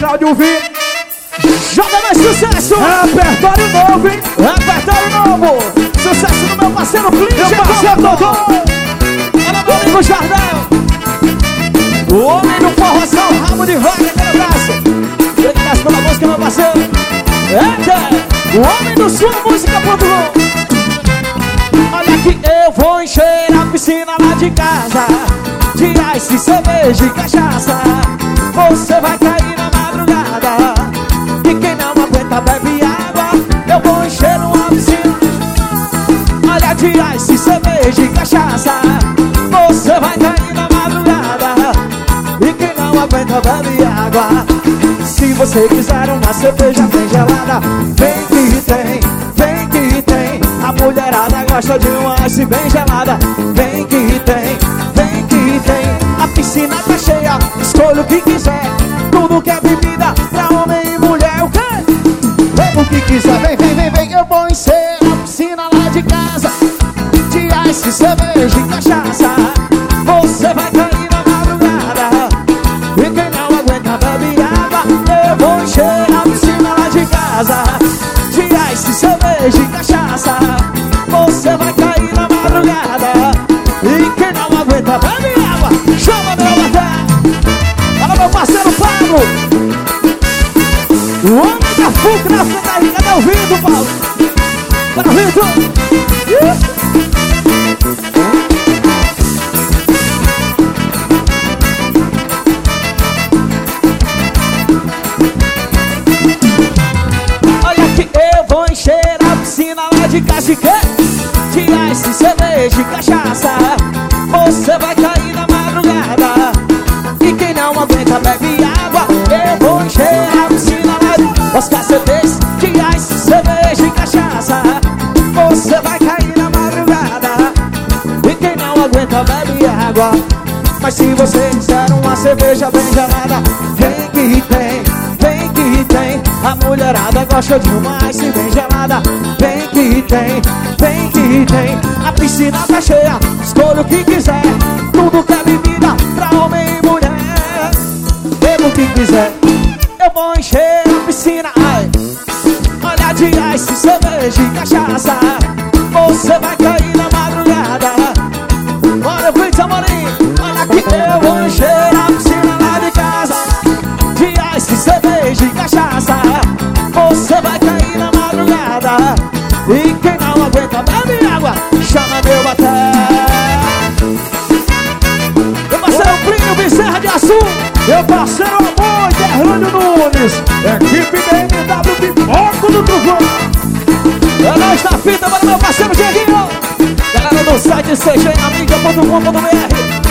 Cláudio V. Joga mais sucesso! Repertório novo, hein? Repertório novo! Sucesso do meu parceiro Clinton! Meu parceiro Dodô! Olha meu amigo Jardel! O homem do forrozão, rabo de vaca, aquele abraço! Obrigado pela música, meu parceiro! Eita! O homem do sua música.com. Olha que eu vou encher a piscina lá de casa de ice, cerveja e cachaça. Você vai cair na madrugada e quem não aguenta bebe água. Eu vou encher uma piscina, olha, de ice, cerveja e cachaça. Você vai cair na madrugada e quem não aguenta bebe água. Se você quiser uma cerveja bem gelada, vem que tem, vem que tem. A mulherada gosta de uma ice bem gelada. Vem que tem, vem que tem. A piscina tá cheia, escolha o que quiser. Tudo que é bebida pra homem e mulher. O quê? Vem o que quiser, vem, vem, vem, vem. Eu vou encher a piscina lá de casa de ice, cerveja e cachaça. Você vai cair na madrugada e quem não aguenta bebe água. Eu vou encher a piscina lá de casa de ice, cerveja e cachaça. Você vai cair na madrugada e quem não aguenta bebe água. Chama meu baté. Olha meu parceiro Paulo, o homem da FUC na frente da Rica. Tá ouvindo, Paulo? Tá ouvindo? Olha que eu vou encher a piscina lá de casa de quê? De ice, cerveja e cachaça. Você vai cair na madrugada e quem não aguenta bebe água. Eu vou encher a piscina lá de os cacetes de ice, cerveja e cachaça. Você vai cair na madrugada e quem não aguenta bebe água. Mas se você quiser uma cerveja bem gelada, vem que tem, vem que tem. A mulherada gosta de uma ice bem gelada. Vem que tem, vem que tem. A piscina tá cheia, escolha o que quiser. Tudo que é bebida pra homem e mulher. Beba o que quiser. Eu vou encher a piscina, ai. Olha, de ice, cerveja e cachaça. Você vai cair na madrugada. Bora, Blitz, amorim. Olha que eu vou encher a piscina lá de casa de ice, cerveja e cachaça. Você vai cair na madrugada e quem não aguenta bebe água. Chama meu baté. Meu parceiro Plínio Bezerra de Açu. Meu parceiro Amor, Derrânio Nunes. Equipe BMW Pipoco do Trovão. É nóis da fita, para meu parceiro Dieguinho. Galera do site cgnamiga.com.br.